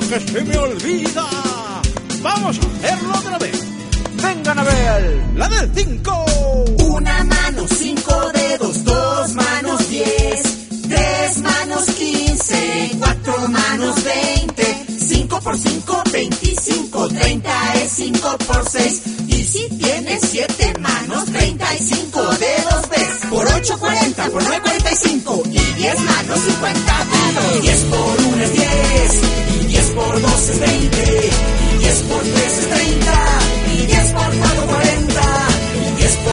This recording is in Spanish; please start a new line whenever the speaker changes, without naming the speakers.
que se me olvida. Vamos a hacerlo otra vez. Vengan a ver, la del 5.
Una mano, 5 dedos, 2 manos, 10, 3 manos, 15, 4 manos, 20, 5 por 5, 25, 30 es 5 por 6. Y si tienes 7 manos, 35 dedos ves. Por 8, 40, por 9, 45. Y 10 manos, 50 dedos. 10 por